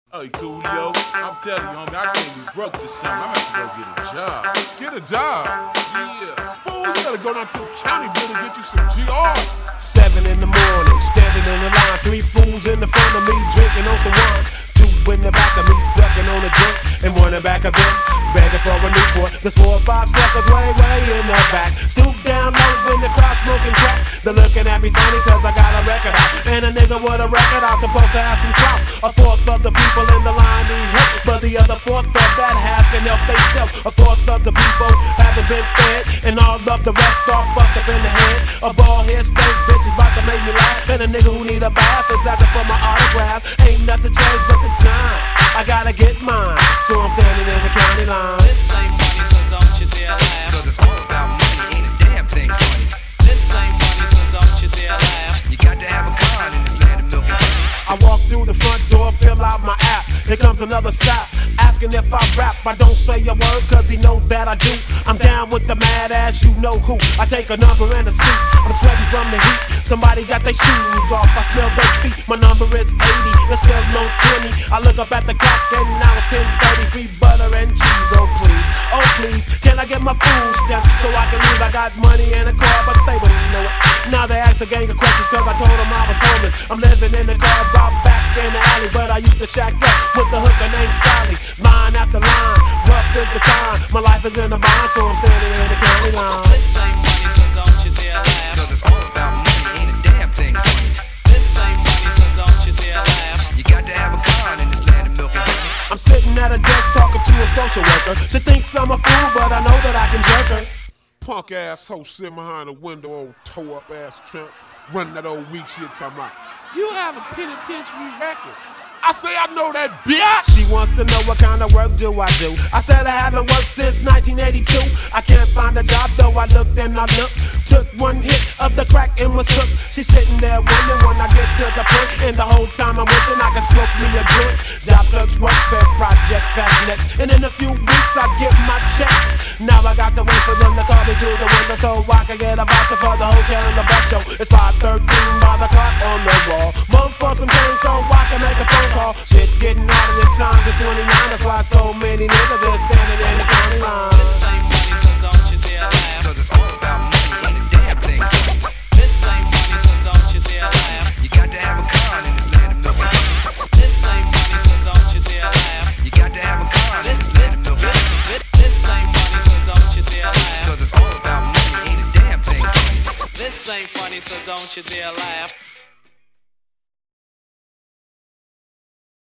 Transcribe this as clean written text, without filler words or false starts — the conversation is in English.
Hey, Coolio, I'm telling you, homie, I can't be broke this summer. I'm gonna have to go get a job. Get a job? Yeah. Fool, you gotta go down to the county building and get you some GR. 7 in the morning, standing in the line. 3 fools in the front of me, drinking on some wine. 2 in the back of me, sucking on a drink. And 1 in the back of them, begging for a Newport. There's 4 or 5 suckers way in the back. Stoop down low in the crowd smoking crack. They're looking at me funny cause I got a record out. And a nigga with a record out supposed to have some clout. A fourth of the people in the line need help, but the other fourth of that half can help theyself. A fourth of the people haven't been fed, and all of the rest are fucked up in the head. A bald head stank bitch is about to make me laugh, and a nigga who need a bath is asking for my autograph. Ain't nothing changed but the time. I gotta get mine, so I'm standing in the county line. This ain't funny, so don't you dare laugh. Cause it's all about money, ain't a damn thing funny. This ain't funny, so don't you dare laugh. You got to have a con in this land of milk and honey. I walk through the front door, fill out my app. Here comes another stop, asking if I rap. I don't say a word cause he knows that I do. I'm down with the mad ass, you know who. I take a number and a seat, I'm sweating from the heat. Somebody got their shoes off, I smell their feet. My number is 80, there's still no 20. I look up at the clock and now it's 10:30. Free butter and cheese, oh please, can I get my food stamp so I can leave? I got money in the car, but they wouldn't know it. Now they ask a gang of questions cause I told them I was homeless. I'm living in the car, right back in the alley, but I used to shack up with the hooker named Sally. Line after line, rough is the time. My life is in the bind, so I'm standing in the county line. This ain't funny, so don't you dare laugh. Cause it's all about money, ain't a damn thing funny. This ain't funny, so don't you dare laugh. You got to have a con in this land of milk and honey. I'm sitting at a desk talking to a social worker. She thinks I'm a fool, but I know that I can jerk her. Punk ass hoe sitting behind the window, old toe up ass tramp, running that old weak shit talking about, you have a penitentiary record. I say I know that bitch. She wants to know what kind of work do I do. I said I haven't worked since 1982. I can't find a job though I looked and I looked. Took 1 hit of the crack and was hooked. She's sitting there wondering when I get to the point. And the whole time I'm wishing I could smoke me a joint. Job search, work, fair project, that's next. And in a few weeks I get my check. Now I got to wait for them to call me to the window so I can get a voucher for the hotel and the bus show. It's 5:13 by the clock on the wall. Month for some change so I can make a phone call. Shit's getting harder than times at 29. That's why so many niggas are standing in the county line. This ain't funny, so don't you dare laugh. Cause it's all about money, ain't a damn thing funny. This ain't funny, so don't you dare laugh. You got to have a con in this land of milk and honey. This ain't funny, so don't you dare laugh. You got to have a con in this land of milk and honey. This ain't funny, so don't you dare laugh. Cause it's all about money, ain't a damn thing funny. This ain't funny, so don't you dare laugh.